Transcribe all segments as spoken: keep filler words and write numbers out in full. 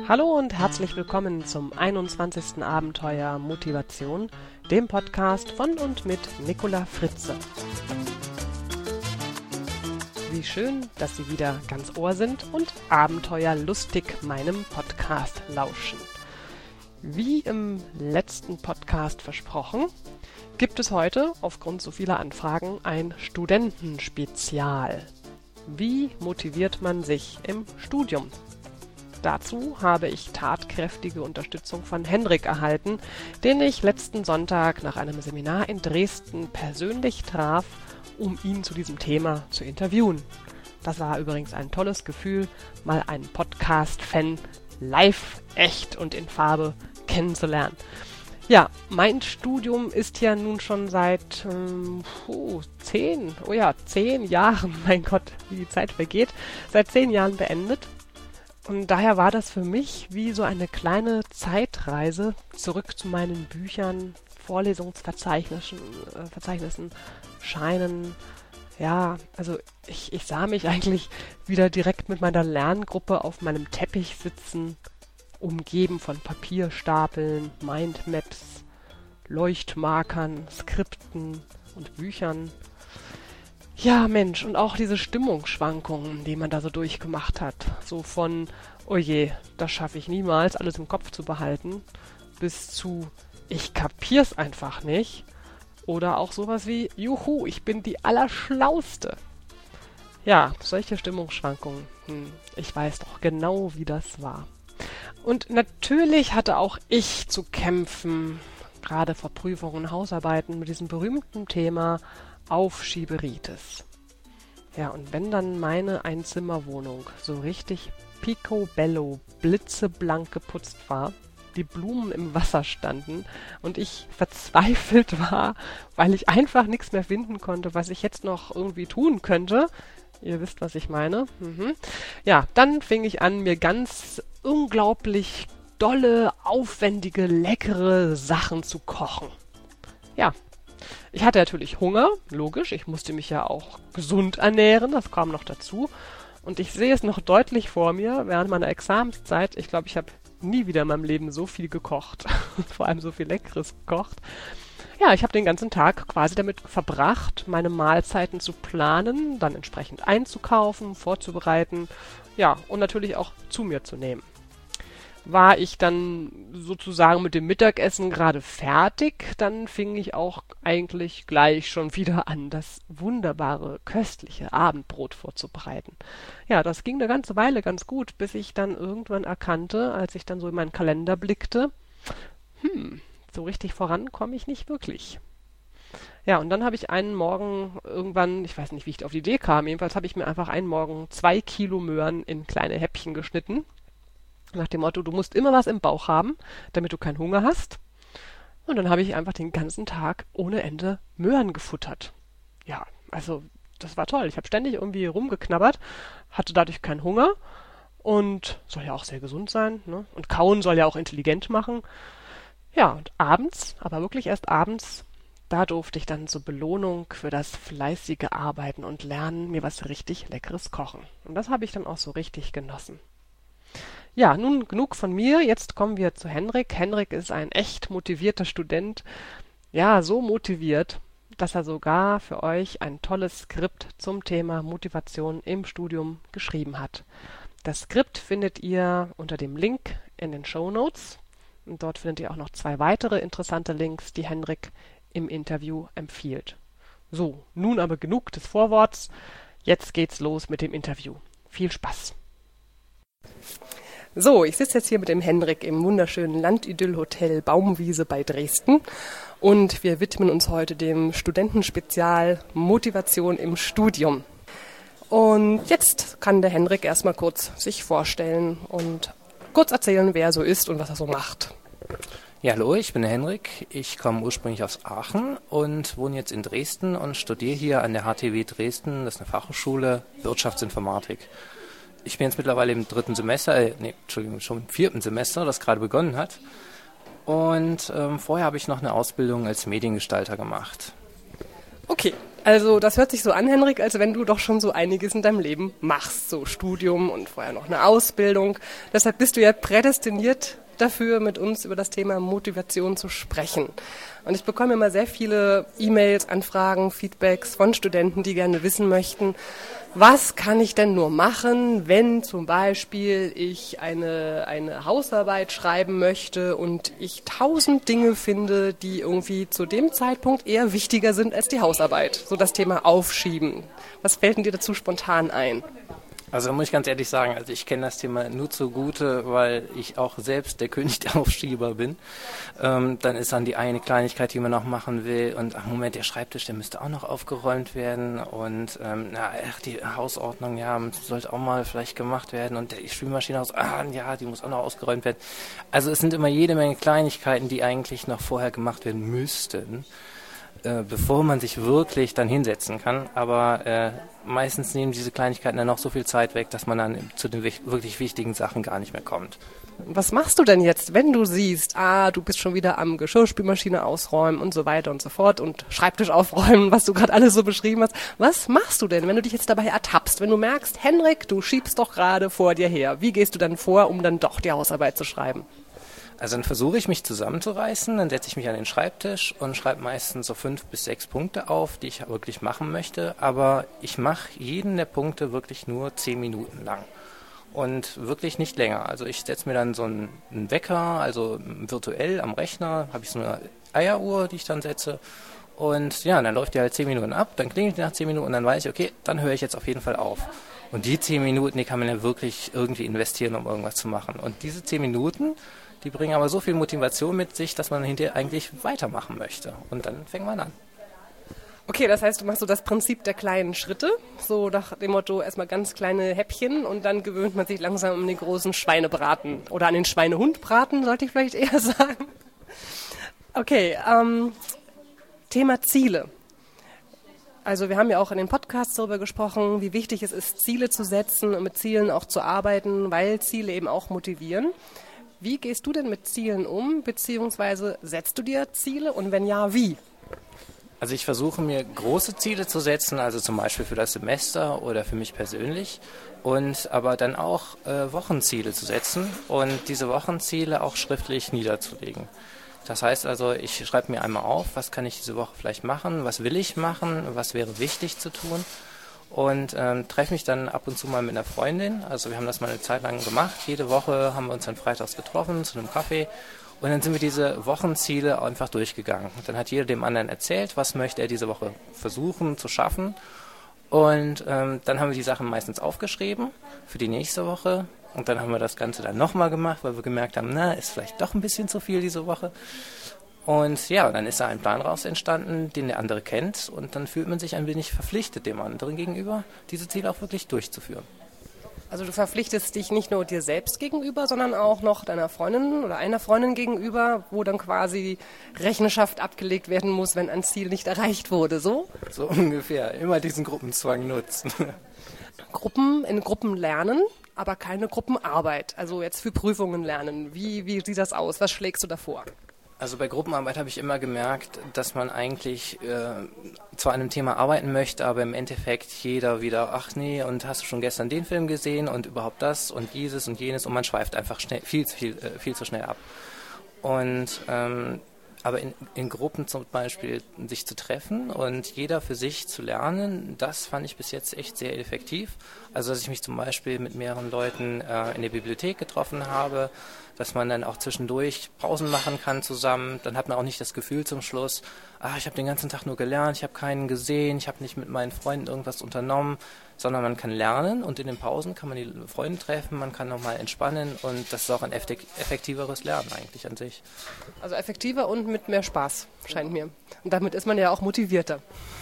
Hallo und herzlich willkommen zum einundzwanzigsten Abenteuer Motivation, dem Podcast von und mit Nicola Fritze. Wie schön, dass Sie wieder ganz Ohr sind und abenteuerlustig meinem Podcast lauschen. Wie im letzten Podcast versprochen, gibt es heute aufgrund so vieler Anfragen ein Studentenspezial. Wie motiviert man sich im Studium? Dazu habe ich tatkräftige Unterstützung von Henrik erhalten, den ich letzten Sonntag nach einem Seminar in Dresden persönlich traf, um ihn zu diesem Thema zu interviewen. Das war übrigens ein tolles Gefühl, mal einen Podcast-Fan live, echt und in Farbe kennenzulernen. Ja, mein Studium ist ja nun schon seit ähm, oh, zehn, oh ja, zehn Jahren, mein Gott, wie die Zeit vergeht, seit zehn Jahren beendet. Und daher war das für mich wie so eine kleine Zeitreise zurück zu meinen Büchern, Vorlesungsverzeichnissen, äh, Verzeichnissen, Scheinen. Ja, also ich, ich sah mich eigentlich wieder direkt mit meiner Lerngruppe auf meinem Teppich sitzen, umgeben von Papierstapeln, Mindmaps, Leuchtmarkern, Skripten und Büchern. Ja, Mensch, und auch diese Stimmungsschwankungen, die man da so durchgemacht hat. So von, oh je, das schaffe ich niemals, alles im Kopf zu behalten, bis zu, ich kapier's einfach nicht. Oder auch sowas wie, juhu, ich bin die Allerschlauste. Ja, solche Stimmungsschwankungen, hm, ich weiß doch genau, wie das war. Und natürlich hatte auch ich zu kämpfen, gerade vor Prüfungen und Hausarbeiten, mit diesem berühmten Thema Aufschieberitis. Ja, und wenn dann meine Einzimmerwohnung so richtig picobello, blitzeblank geputzt war, die Blumen im Wasser standen und ich verzweifelt war, weil ich einfach nichts mehr finden konnte, was ich jetzt noch irgendwie tun könnte. Ihr wisst, was ich meine. Mhm. Ja, dann fing ich an, mir ganz unglaublich dolle, aufwendige, leckere Sachen zu kochen. Ja, ich hatte natürlich Hunger, logisch, ich musste mich ja auch gesund ernähren, das kam noch dazu. Und ich sehe es noch deutlich vor mir, während meiner Examenszeit, ich glaube, ich habe nie wieder in meinem Leben so viel gekocht, vor allem so viel Leckeres gekocht. Ja, ich habe den ganzen Tag quasi damit verbracht, meine Mahlzeiten zu planen, dann entsprechend einzukaufen, vorzubereiten, ja, und natürlich auch zu mir zu nehmen. War ich dann sozusagen mit dem Mittagessen gerade fertig, dann fing ich auch eigentlich gleich schon wieder an, das wunderbare, köstliche Abendbrot vorzubereiten. Ja, das ging eine ganze Weile ganz gut, bis ich dann irgendwann erkannte, als ich dann so in meinen Kalender blickte, hm, so richtig voran komme ich nicht wirklich. Ja, und dann habe ich einen Morgen irgendwann, ich weiß nicht, wie ich auf die Idee kam, jedenfalls habe ich mir einfach einen Morgen zwei Kilo Möhren in kleine Häppchen geschnitten. Nach dem Motto, du musst immer was im Bauch haben, damit du keinen Hunger hast. Und dann habe ich einfach den ganzen Tag ohne Ende Möhren gefuttert. Ja, also das war toll. Ich habe ständig irgendwie rumgeknabbert, hatte dadurch keinen Hunger und soll ja auch sehr gesund sein, ne? Und kauen soll ja auch intelligent machen. Ja, und abends, aber wirklich erst abends, da durfte ich dann zur Belohnung für das fleißige Arbeiten und Lernen mir was richtig Leckeres kochen. Und das habe ich dann auch so richtig genossen. Ja, nun genug von mir, jetzt kommen wir zu Henrik. Henrik ist ein echt motivierter Student, ja, so motiviert, dass er sogar für euch ein tolles Skript zum Thema Motivation im Studium geschrieben hat. Das Skript findet ihr unter dem Link in den Shownotes und dort findet ihr auch noch zwei weitere interessante Links, die Henrik im Interview empfiehlt. So, nun aber genug des Vorworts, jetzt geht's los mit dem Interview. Viel Spaß! So, ich sitze jetzt hier mit dem Henrik im wunderschönen Landidyll-Hotel Baumwiese bei Dresden und wir widmen uns heute dem Studentenspezial Motivation im Studium. Und jetzt kann der Henrik erstmal kurz sich vorstellen und kurz erzählen, wer er so ist und was er so macht. Ja, hallo, ich bin der Henrik. Ich komme ursprünglich aus Aachen und wohne jetzt in Dresden und studiere hier an der H T W Dresden, das ist eine Fachhochschule, Wirtschaftsinformatik. Ich bin jetzt mittlerweile im dritten Semester, äh, nee, Entschuldigung, schon im vierten Semester, das gerade begonnen hat. Und ähm, vorher habe ich noch eine Ausbildung als Mediengestalter gemacht. Okay, Also das hört sich so an, Henrik, als wenn du doch schon so einiges in deinem Leben machst. So Studium und vorher noch eine Ausbildung. Deshalb bist du ja prädestiniert dafür, mit uns über das Thema Motivation zu sprechen. Und ich bekomme immer sehr viele E-Mails, Anfragen, Feedbacks von Studenten, die gerne wissen möchten, was kann ich denn nur machen, wenn zum Beispiel ich eine, eine Hausarbeit schreiben möchte und ich tausend Dinge finde, die irgendwie zu dem Zeitpunkt eher wichtiger sind als die Hausarbeit. So das Thema Aufschieben. Was fällt denn dir dazu spontan ein? Also da muss ich ganz ehrlich sagen, also ich kenne das Thema nur zugute, weil ich auch selbst der König der Aufschieber bin. Ähm, dann ist dann die eine Kleinigkeit, die man noch machen will und ach Moment, der Schreibtisch, der müsste auch noch aufgeräumt werden und ähm, na, ach, die Hausordnung, ja, sollte auch mal vielleicht gemacht werden und die Spülmaschine aus, ah, ja, die muss auch noch ausgeräumt werden. Also es sind immer jede Menge Kleinigkeiten, die eigentlich noch vorher gemacht werden müssten, äh, bevor man sich wirklich dann hinsetzen kann, aber äh, meistens nehmen diese Kleinigkeiten dann noch so viel Zeit weg, dass man dann zu den wirklich wichtigen Sachen gar nicht mehr kommt. Was machst du denn jetzt, wenn du siehst, ah, du bist schon wieder am Geschirrspülmaschine ausräumen und so weiter und so fort und Schreibtisch aufräumen, was du gerade alles so beschrieben hast. Was machst du denn, wenn du dich jetzt dabei ertappst, wenn du merkst, Henrik, du schiebst doch gerade vor dir her. Wie gehst du dann vor, um dann doch die Hausarbeit zu schreiben? Also dann versuche ich mich zusammenzureißen, dann setze ich mich an den Schreibtisch und schreibe meistens so fünf bis sechs Punkte auf, die ich wirklich machen möchte. Aber ich mache jeden der Punkte wirklich nur zehn Minuten lang und wirklich nicht länger. Also ich setze mir dann so einen, einen Wecker, also virtuell am Rechner habe ich so eine Eieruhr, die ich dann setze. Und ja, dann läuft die halt zehn Minuten ab, dann klingelt die nach zehn Minuten und dann weiß ich, okay, dann höre ich jetzt auf jeden Fall auf. Und die zehn Minuten, die kann man ja wirklich irgendwie investieren, um irgendwas zu machen. Und diese zehn Minuten, die bringen aber so viel Motivation mit sich, dass man hinterher eigentlich weitermachen möchte. Und dann fängt man an. Okay, das heißt, du machst so das Prinzip der kleinen Schritte, so nach dem Motto erstmal ganz kleine Häppchen und dann gewöhnt man sich langsam an den großen Schweinebraten oder an den Schweinehundbraten, sollte ich vielleicht eher sagen. Okay, ähm, Thema Ziele. Also wir haben ja auch in den Podcasts darüber gesprochen, wie wichtig es ist, Ziele zu setzen und mit Zielen auch zu arbeiten, weil Ziele eben auch motivieren. Wie gehst du denn mit Zielen um, beziehungsweise setzt du dir Ziele und wenn ja, wie? Also ich versuche mir große Ziele zu setzen, also zum Beispiel für das Semester oder für mich persönlich und aber dann auch äh, Wochenziele zu setzen und diese Wochenziele auch schriftlich niederzulegen. Das heißt also, ich schreibe mir einmal auf, was kann ich diese Woche vielleicht machen, was will ich machen, was wäre wichtig zu tun. Und ähm, treffe mich dann ab und zu mal mit einer Freundin. Also wir haben das mal eine Zeit lang gemacht. Jede Woche haben wir uns dann freitags getroffen zu einem Kaffee. Und dann sind wir diese Wochenziele einfach durchgegangen. Und dann hat jeder dem anderen erzählt, was möchte er diese Woche versuchen zu schaffen. Und ähm, dann haben wir die Sachen meistens aufgeschrieben für die nächste Woche. Und dann haben wir das Ganze dann nochmal gemacht, weil wir gemerkt haben, na, ist vielleicht doch ein bisschen zu viel diese Woche. Und ja, dann ist da ein Plan raus entstanden, den der andere kennt und dann fühlt man sich ein wenig verpflichtet dem anderen gegenüber, diese Ziele auch wirklich durchzuführen. Also du verpflichtest dich nicht nur dir selbst gegenüber, sondern auch noch deiner Freundin oder einer Freundin gegenüber, wo dann quasi Rechenschaft abgelegt werden muss, wenn ein Ziel nicht erreicht wurde, so? So ungefähr, immer diesen Gruppenzwang nutzen. Gruppen in Gruppen lernen, aber keine Gruppenarbeit, also jetzt für Prüfungen lernen. Wie, wie sieht das aus? Was schlägst du da vor? Also bei Gruppenarbeit habe ich immer gemerkt, dass man eigentlich äh, zwar an einem Thema arbeiten möchte, aber im Endeffekt jeder wieder, ach nee, und hast du schon gestern den Film gesehen und überhaupt das und dieses und jenes und man schweift einfach schnell, viel, viel, äh, viel zu schnell ab. Und ähm, aber in, in Gruppen zum Beispiel sich zu treffen und jeder für sich zu lernen, das fand ich bis jetzt echt sehr effektiv. Also dass ich mich zum Beispiel mit mehreren Leuten äh, in der Bibliothek getroffen habe, dass man dann auch zwischendurch Pausen machen kann zusammen. Dann hat man auch nicht das Gefühl zum Schluss, ah, ich habe den ganzen Tag nur gelernt, ich habe keinen gesehen, ich habe nicht mit meinen Freunden irgendwas unternommen, sondern man kann lernen und in den Pausen kann man die Freunde treffen, man kann nochmal entspannen und das ist auch ein effektiveres Lernen eigentlich an sich. Also effektiver und mit mehr Spaß, scheint mir. Und damit ist man ja auch motivierter.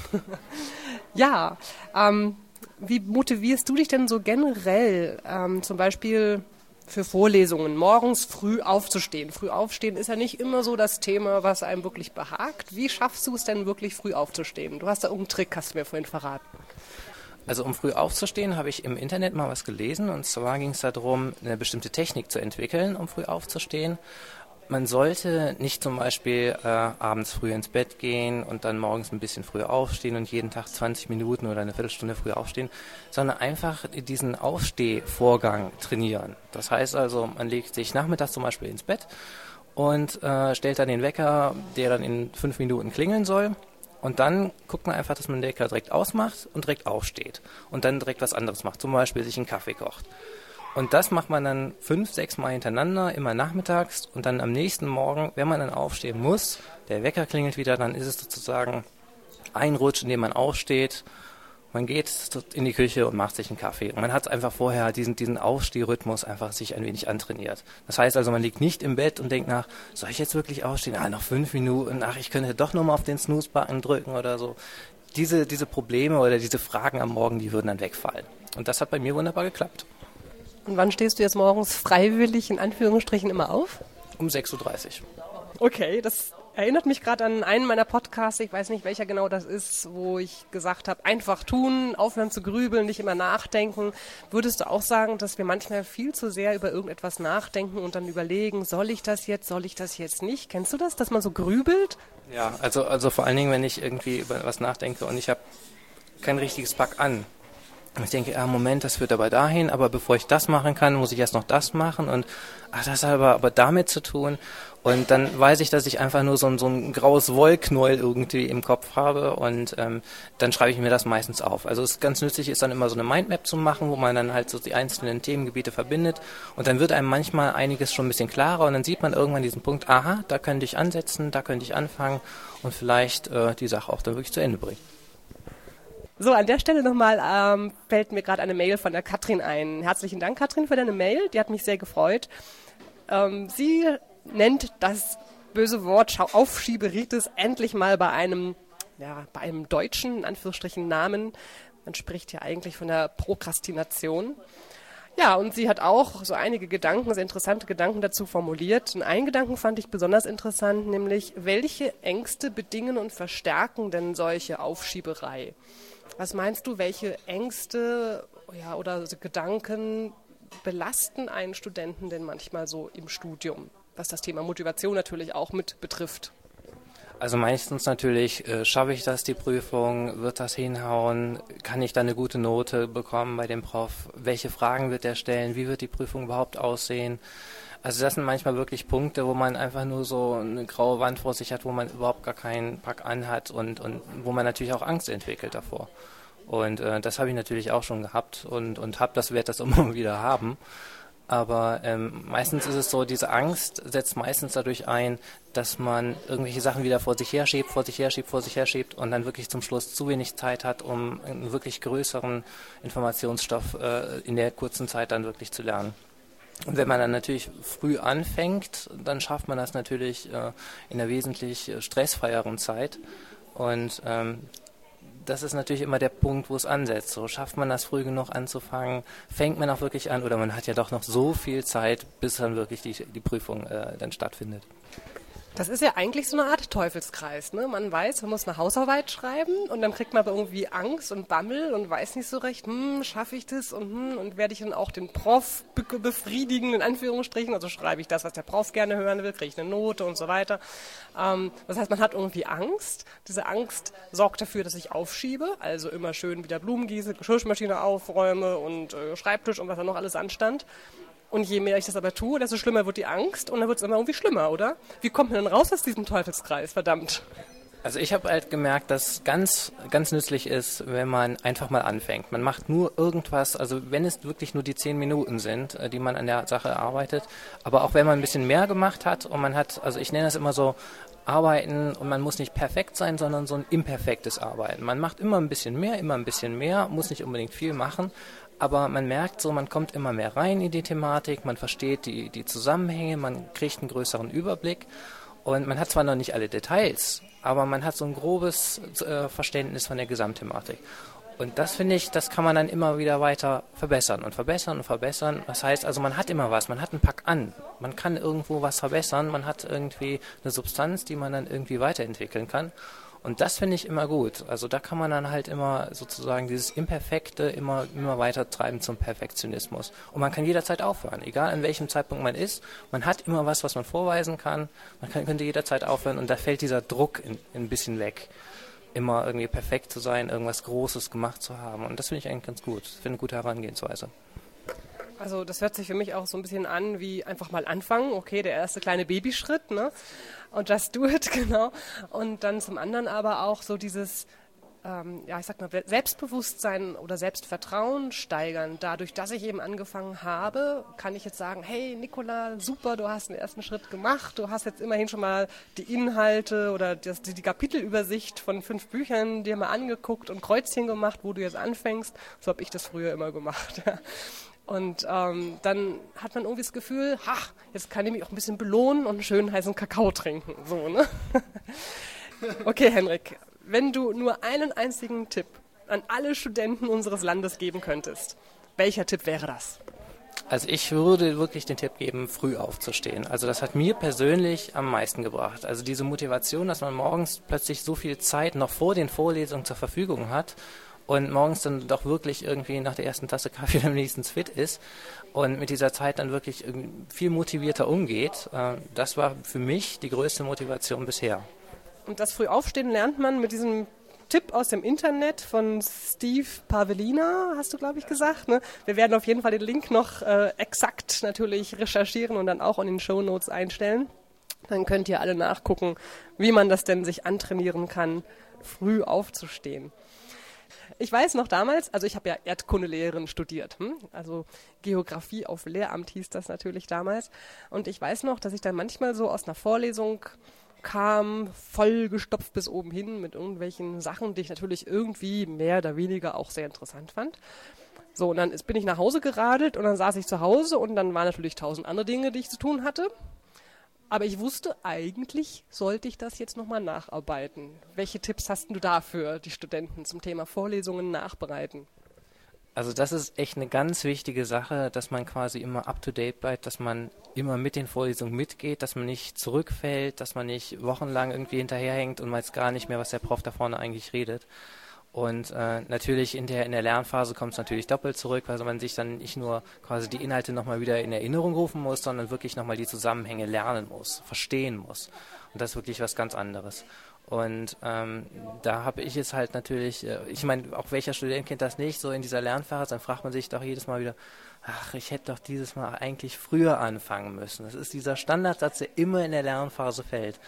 Ja, ähm, wie motivierst du dich denn so generell, ähm, zum Beispiel für Vorlesungen, morgens früh aufzustehen? Früh aufstehen ist ja nicht immer so das Thema, was einem wirklich behagt. Wie schaffst du es denn wirklich früh aufzustehen? Du hast da irgendeinen Trick, hast du mir vorhin verraten. Also um früh aufzustehen, habe ich im Internet mal was gelesen und zwar ging es darum, eine bestimmte Technik zu entwickeln, um früh aufzustehen. Man sollte nicht zum Beispiel äh, abends früh ins Bett gehen und dann morgens ein bisschen früher aufstehen und jeden Tag zwanzig Minuten oder eine Viertelstunde früher aufstehen, sondern einfach diesen Aufstehvorgang trainieren. Das heißt also, man legt sich nachmittags zum Beispiel ins Bett und äh, stellt dann den Wecker, der dann in fünf Minuten klingeln soll. Und dann guckt man einfach, dass man den Wecker direkt ausmacht und direkt aufsteht und dann direkt was anderes macht, zum Beispiel sich einen Kaffee kocht. Und das macht man dann fünf, sechs Mal hintereinander, immer nachmittags und dann am nächsten Morgen, wenn man dann aufstehen muss, der Wecker klingelt wieder, dann ist es sozusagen ein Rutsch, in dem man aufsteht, man geht in die Küche und macht sich einen Kaffee. Und man hat einfach vorher diesen, diesen Aufstehrhythmus einfach sich ein wenig antrainiert. Das heißt also, man liegt nicht im Bett und denkt nach, soll ich jetzt wirklich aufstehen? Ah, noch fünf Minuten, ach, ich könnte doch nochmal auf den Snooze-Button drücken oder so. Diese, diese Probleme oder diese Fragen am Morgen, die würden dann wegfallen. Und das hat bei mir wunderbar geklappt. Und wann stehst du jetzt morgens freiwillig in Anführungsstrichen immer auf? Um sechs Uhr dreißig. Okay, das erinnert mich gerade an einen meiner Podcasts, ich weiß nicht, welcher genau das ist, wo ich gesagt habe, einfach tun, aufhören zu grübeln, nicht immer nachdenken. Würdest du auch sagen, dass wir manchmal viel zu sehr über irgendetwas nachdenken und dann überlegen, soll ich das jetzt, soll ich das jetzt nicht? Kennst du das, dass man so grübelt? Ja, also, also vor allen Dingen, wenn ich irgendwie über was nachdenke und ich habe kein richtiges Pack an. Ich denke, ah, Moment, das führt aber dahin, aber bevor ich das machen kann, muss ich erst noch das machen und ach, das hat aber, aber damit zu tun. Und dann weiß ich, dass ich einfach nur so ein, so ein graues Wollknäuel irgendwie im Kopf habe und ähm, dann schreibe ich mir das meistens auf. Also es ist ganz nützlich, ist dann immer so eine Mindmap zu machen, wo man dann halt so die einzelnen Themengebiete verbindet und dann wird einem manchmal einiges schon ein bisschen klarer und dann sieht man irgendwann diesen Punkt, aha, da könnte ich ansetzen, da könnte ich anfangen und vielleicht äh, die Sache auch dann wirklich zu Ende bringen. So, an der Stelle nochmal ähm, fällt mir gerade eine Mail von der Katrin ein. Herzlichen Dank, Katrin, für deine Mail. Die hat mich sehr gefreut. Ähm, sie nennt das böse Wort Aufschieberitis endlich mal bei einem, ja, bei einem deutschen, in Anführungsstrichen, Namen. Man spricht ja eigentlich von der Prokrastination. Ja, und sie hat auch so einige Gedanken, sehr interessante Gedanken dazu formuliert. Und einen Gedanken fand ich besonders interessant, nämlich, welche Ängste bedingen und verstärken denn solche Aufschieberei? Was meinst du, welche Ängste ja, oder so Gedanken belasten einen Studenten denn manchmal so im Studium, was das Thema Motivation natürlich auch mit betrifft? Also meistens natürlich, äh, schaffe ich das, die Prüfung, wird das hinhauen, kann ich da eine gute Note bekommen bei dem Prof, welche Fragen wird er stellen, wie wird die Prüfung überhaupt aussehen? Also das sind manchmal wirklich Punkte, wo man einfach nur so eine graue Wand vor sich hat, wo man überhaupt gar keinen Pack anhat und, und wo man natürlich auch Angst entwickelt davor. Und äh, das habe ich natürlich auch schon gehabt und, und habe das, werde das immer wieder haben. Aber ähm, meistens ist es so, diese Angst setzt meistens dadurch ein, dass man irgendwelche Sachen wieder vor sich herschiebt, vor sich herschiebt, vor sich herschiebt und dann wirklich zum Schluss zu wenig Zeit hat, um einen wirklich größeren Informationsstoff äh, in der kurzen Zeit dann wirklich zu lernen. Und wenn man dann natürlich früh anfängt, dann schafft man das natürlich äh, in einer wesentlich stressfreieren Zeit. Und ähm, das ist natürlich immer der Punkt, wo es ansetzt. So schafft man das früh genug anzufangen, fängt man auch wirklich an oder man hat ja doch noch so viel Zeit, bis dann wirklich die, die Prüfung äh, dann stattfindet. Das ist ja eigentlich so eine Art Teufelskreis, ne? Man weiß, man muss eine Hausarbeit schreiben und dann kriegt man aber irgendwie Angst und Bammel und weiß nicht so recht, hm, schaffe ich das und hm, und werde ich dann auch den Prof be- befriedigen, in Anführungsstrichen, also schreibe ich das, was der Prof gerne hören will, kriege ich eine Note und so weiter. Ähm, das heißt, man hat irgendwie Angst. Diese Angst sorgt dafür, dass ich aufschiebe, also immer schön wieder Blumen gieße, Geschirrmaschine aufräume und äh, Schreibtisch und was da noch alles anstand. Und je mehr ich das aber tue, desto schlimmer wird die Angst und dann wird es immer irgendwie schlimmer, oder? Wie kommt man denn raus aus diesem Teufelskreis, verdammt? Also ich habe halt gemerkt, dass ganz, ganz nützlich ist, wenn man einfach mal anfängt. Man macht nur irgendwas, also wenn es wirklich nur die zehn Minuten sind, die man an der Sache arbeitet, aber auch wenn man ein bisschen mehr gemacht hat und man hat, also ich nenne das immer so, Arbeiten und man muss nicht perfekt sein, sondern so ein imperfektes Arbeiten. Man macht immer ein bisschen mehr, immer ein bisschen mehr, muss nicht unbedingt viel machen, aber man merkt so, man kommt immer mehr rein in die Thematik, man versteht die, die Zusammenhänge, man kriegt einen größeren Überblick und man hat zwar noch nicht alle Details, aber man hat so ein grobes äh, Verständnis von der Gesamtthematik. Und das finde ich, das kann man dann immer wieder weiter verbessern und verbessern und verbessern. Das heißt also, man hat immer was, man hat einen Pack an, man kann irgendwo was verbessern, man hat irgendwie eine Substanz, die man dann irgendwie weiterentwickeln kann. Und das finde ich immer gut. Also da kann man dann halt immer sozusagen dieses Imperfekte immer, immer weiter treiben zum Perfektionismus. Und man kann jederzeit aufhören, egal an welchem Zeitpunkt man ist. Man hat immer was, was man vorweisen kann. Man kann, könnte jederzeit aufhören und da fällt dieser Druck in, in ein bisschen weg. Immer irgendwie perfekt zu sein, irgendwas Großes gemacht zu haben. Und das finde ich eigentlich ganz gut. Ich finde eine gute Herangehensweise. Also das hört sich für mich auch so ein bisschen an wie einfach mal anfangen. Okay, der erste kleine Babyschritt, ne? Und just do it, genau. Und dann zum anderen aber auch so dieses, ähm, ja, ich sag mal, Selbstbewusstsein oder Selbstvertrauen steigern. Dadurch, dass ich eben angefangen habe, kann ich jetzt sagen, hey Nicola, super, du hast den ersten Schritt gemacht. Du hast jetzt immerhin schon mal die Inhalte oder das, die, die Kapitelübersicht von fünf Büchern dir mal angeguckt und Kreuzchen gemacht, wo du jetzt anfängst. So habe ich das früher immer gemacht. Und ähm, dann hat man irgendwie das Gefühl, ha, jetzt kann ich mich auch ein bisschen belohnen und einen schönen heißen Kakao trinken. So, ne? Okay, Henrik, wenn du nur einen einzigen Tipp an alle Studenten unseres Landes geben könntest, welcher Tipp wäre das? Also ich würde wirklich den Tipp geben, früh aufzustehen. Also das hat mir persönlich am meisten gebracht. Also diese Motivation, dass man morgens plötzlich so viel Zeit noch vor den Vorlesungen zur Verfügung hat, und morgens dann doch wirklich irgendwie nach der ersten Tasse Kaffee am nächsten fit ist und mit dieser Zeit dann wirklich viel motivierter umgeht. Das war für mich die größte Motivation bisher. Und das Frühaufstehen lernt man mit diesem Tipp aus dem Internet von Steve Pavelina, hast du, glaube ich, gesagt. Ne? Wir werden auf jeden Fall den Link noch äh, exakt natürlich recherchieren und dann auch in den Shownotes einstellen. Dann könnt ihr alle nachgucken, wie man das denn sich antrainieren kann, früh aufzustehen. Ich weiß noch damals, also ich habe ja Erdkundelehrerin studiert, hm? Also Geografie auf Lehramt hieß das natürlich damals. Und ich weiß noch, dass ich dann manchmal so aus einer Vorlesung kam, vollgestopft bis oben hin mit irgendwelchen Sachen, die ich natürlich irgendwie mehr oder weniger auch sehr interessant fand. So, und dann ist, bin ich nach Hause geradelt und dann saß ich zu Hause und dann waren natürlich tausend andere Dinge, die ich zu tun hatte. Aber ich wusste, eigentlich sollte ich das jetzt nochmal nacharbeiten. Welche Tipps hast du da für die Studenten zum Thema Vorlesungen nachbereiten? Also das ist echt eine ganz wichtige Sache, dass man quasi immer up-to-date bleibt, dass man immer mit den Vorlesungen mitgeht, dass man nicht zurückfällt, dass man nicht wochenlang irgendwie hinterherhängt und weiß gar nicht mehr, was der Prof da vorne eigentlich redet. Und äh, natürlich in der in der Lernphase kommt es natürlich doppelt zurück, weil man sich dann nicht nur quasi die Inhalte nochmal wieder in Erinnerung rufen muss, sondern wirklich nochmal die Zusammenhänge lernen muss, verstehen muss. Und das ist wirklich was ganz anderes. Und ähm, da habe ich jetzt halt natürlich, äh, ich meine, auch welcher Student kennt das nicht, so in dieser Lernphase, dann fragt man sich doch jedes Mal wieder, ach, ich hätte doch dieses Mal eigentlich früher anfangen müssen. Das ist dieser Standardsatz, der immer in der Lernphase fällt.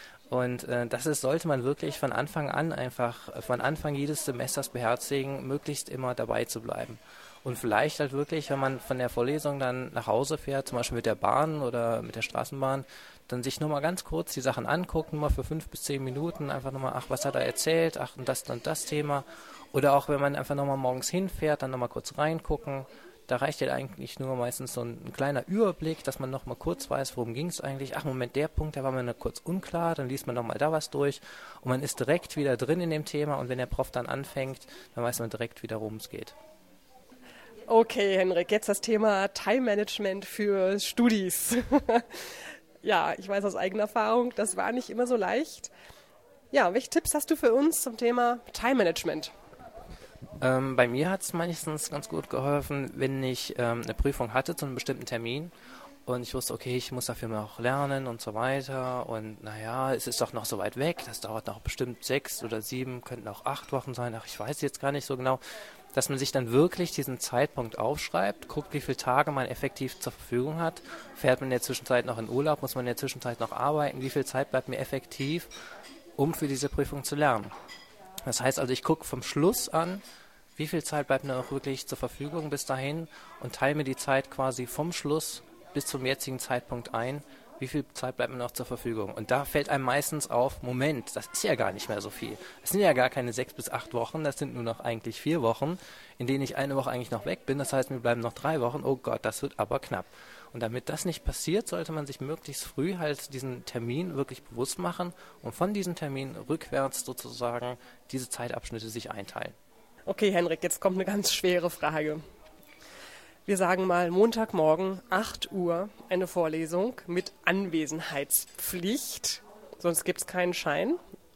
Und äh, das ist, sollte man wirklich von Anfang an einfach, von Anfang jedes Semesters beherzigen, möglichst immer dabei zu bleiben. Und vielleicht halt wirklich, wenn man von der Vorlesung dann nach Hause fährt, zum Beispiel mit der Bahn oder mit der Straßenbahn, dann sich nur mal ganz kurz die Sachen angucken, nur mal für fünf bis zehn Minuten, einfach nochmal, ach, was hat er erzählt, ach, und das und das Thema. Oder auch, wenn man einfach nochmal morgens hinfährt, dann nochmal kurz reingucken. Da reicht ja eigentlich nur meistens so ein, ein kleiner Überblick, dass man noch mal kurz weiß, worum ging es eigentlich. Ach, Moment, der Punkt, der war mir noch kurz unklar, dann liest man noch mal da was durch und man ist direkt wieder drin in dem Thema und wenn der Prof dann anfängt, dann weiß man direkt wieder, worum es geht. Okay, Henrik, jetzt das Thema Time Management für Studis. Ja, ich weiß aus eigener Erfahrung, das war nicht immer so leicht. Ja, welche Tipps hast du für uns zum Thema Time Management? Ähm, bei mir hat es meistens ganz gut geholfen, wenn ich ähm, eine Prüfung hatte zu einem bestimmten Termin und ich wusste, okay, ich muss dafür noch lernen und so weiter und naja, es ist doch noch so weit weg, das dauert noch bestimmt sechs oder sieben, könnten auch acht Wochen sein, ach, ich weiß jetzt gar nicht so genau, dass man sich dann wirklich diesen Zeitpunkt aufschreibt, guckt, wie viele Tage man effektiv zur Verfügung hat, fährt man in der Zwischenzeit noch in Urlaub, muss man in der Zwischenzeit noch arbeiten, wie viel Zeit bleibt mir effektiv, um für diese Prüfung zu lernen. Das heißt also, ich gucke vom Schluss an, wie viel Zeit bleibt mir noch wirklich zur Verfügung bis dahin und teile mir die Zeit quasi vom Schluss bis zum jetzigen Zeitpunkt ein, wie viel Zeit bleibt mir noch zur Verfügung. Und da fällt einem meistens auf, Moment, das ist ja gar nicht mehr so viel. Es sind ja gar keine sechs bis acht Wochen, das sind nur noch eigentlich vier Wochen, in denen ich eine Woche eigentlich noch weg bin. Das heißt, mir bleiben noch drei Wochen. Oh Gott, das wird aber knapp. Und damit das nicht passiert, sollte man sich möglichst früh halt diesen Termin wirklich bewusst machen und von diesem Termin rückwärts sozusagen diese Zeitabschnitte sich einteilen. Okay, Henrik, jetzt kommt eine ganz schwere Frage. Wir sagen mal Montagmorgen, acht Uhr, eine Vorlesung mit Anwesenheitspflicht. Sonst gibt es keinen Schein.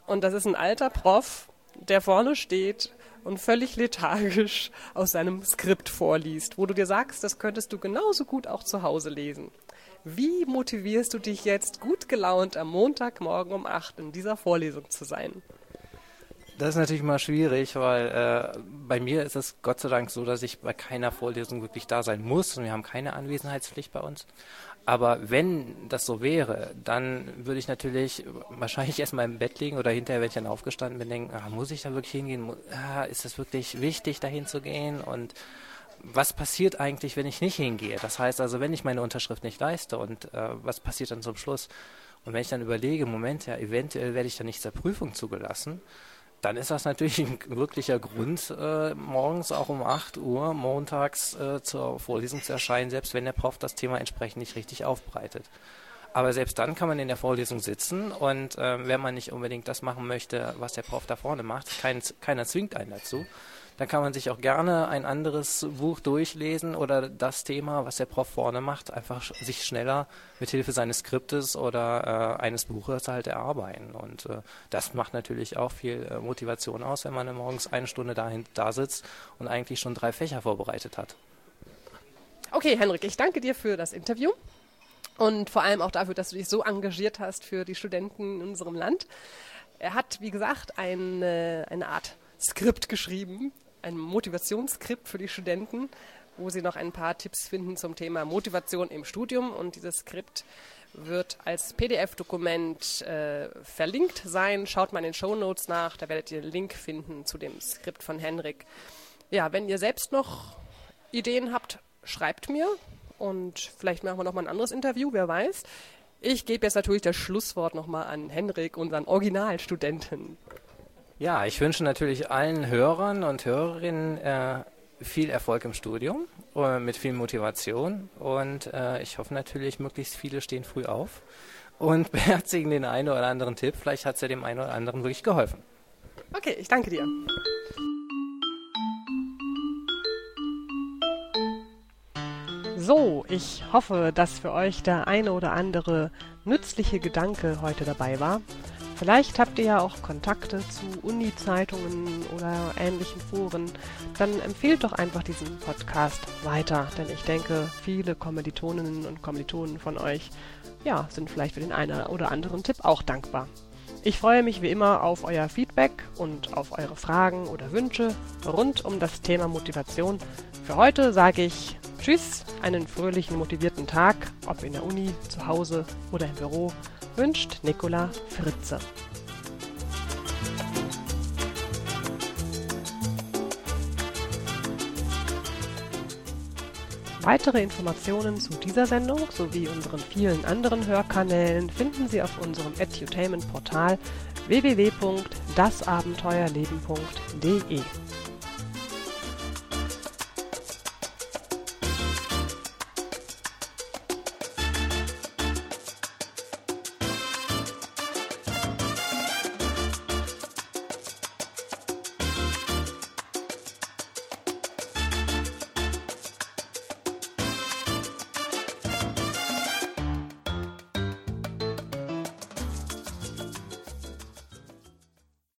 Und das ist ein alter Prof, der vorne steht und völlig lethargisch aus seinem Skript vorliest, wo du dir sagst, das könntest du genauso gut auch zu Hause lesen. Wie motivierst du dich jetzt, gut gelaunt am Montagmorgen um acht in dieser Vorlesung zu sein? Das ist natürlich mal schwierig, weil äh, bei mir ist es Gott sei Dank so, dass ich bei keiner Vorlesung wirklich da sein muss und wir haben keine Anwesenheitspflicht bei uns. Aber wenn das so wäre, dann würde ich natürlich wahrscheinlich erstmal im Bett liegen oder hinterher, wenn ich dann aufgestanden bin, denken, ah, muss ich da wirklich hingehen? Mu- ah, ist es wirklich wichtig, dahin zu gehen? Und was passiert eigentlich, wenn ich nicht hingehe? Das heißt also, wenn ich meine Unterschrift nicht leiste und äh, was passiert dann zum Schluss? Und wenn ich dann überlege, Moment, ja, eventuell werde ich dann nicht zur Prüfung zugelassen, dann ist das natürlich ein wirklicher Grund, äh, morgens auch um acht Uhr montags äh, zur Vorlesung zu erscheinen, selbst wenn der Prof das Thema entsprechend nicht richtig aufbereitet. Aber selbst dann kann man in der Vorlesung sitzen und äh, wenn man nicht unbedingt das machen möchte, was der Prof da vorne macht, kein, keiner zwingt einen dazu, dann kann man sich auch gerne ein anderes Buch durchlesen oder das Thema, was der Prof vorne macht, einfach sch- sich schneller mit Hilfe seines Skriptes oder äh, eines Buches halt erarbeiten. Und äh, das macht natürlich auch viel äh, Motivation aus, wenn man dann morgens eine Stunde dahin, da sitzt und eigentlich schon drei Fächer vorbereitet hat. Okay, Henrik, ich danke dir für das Interview und vor allem auch dafür, dass du dich so engagiert hast für die Studenten in unserem Land. Er hat, wie gesagt, eine, eine Art Skript geschrieben, ein Motivationsskript für die Studenten, wo sie noch ein paar Tipps finden zum Thema Motivation im Studium. Und dieses Skript wird als P D F-Dokument äh, verlinkt sein. Schaut mal in den Shownotes nach, da werdet ihr einen Link finden zu dem Skript von Henrik. Ja, wenn ihr selbst noch Ideen habt, schreibt mir und vielleicht machen wir noch mal ein anderes Interview, wer weiß. Ich gebe jetzt natürlich das Schlusswort nochmal an Henrik, unseren Originalstudenten. Ja, ich wünsche natürlich allen Hörern und Hörerinnen äh, viel Erfolg im Studium, äh, mit viel Motivation und äh, ich hoffe natürlich, möglichst viele stehen früh auf und beherzigen den einen oder anderen Tipp. Vielleicht hat es ja dem einen oder anderen wirklich geholfen. Okay, ich danke dir. So, ich hoffe, dass für euch der eine oder andere nützliche Gedanke heute dabei war. Vielleicht habt ihr ja auch Kontakte zu Uni-Zeitungen oder ähnlichen Foren. Dann empfehlt doch einfach diesen Podcast weiter, denn ich denke, viele Kommilitoninnen und Kommilitonen von euch ja, sind vielleicht für den einen oder anderen Tipp auch dankbar. Ich freue mich wie immer auf euer Feedback und auf eure Fragen oder Wünsche rund um das Thema Motivation. Für heute sage ich Tschüss, einen fröhlichen, motivierten Tag, ob in der Uni, zu Hause oder im Büro, wünscht Nicola Fritze. Weitere Informationen zu dieser Sendung sowie unseren vielen anderen Hörkanälen finden Sie auf unserem Edutainment-Portal w w w punkt das abenteuerleben punkt d e.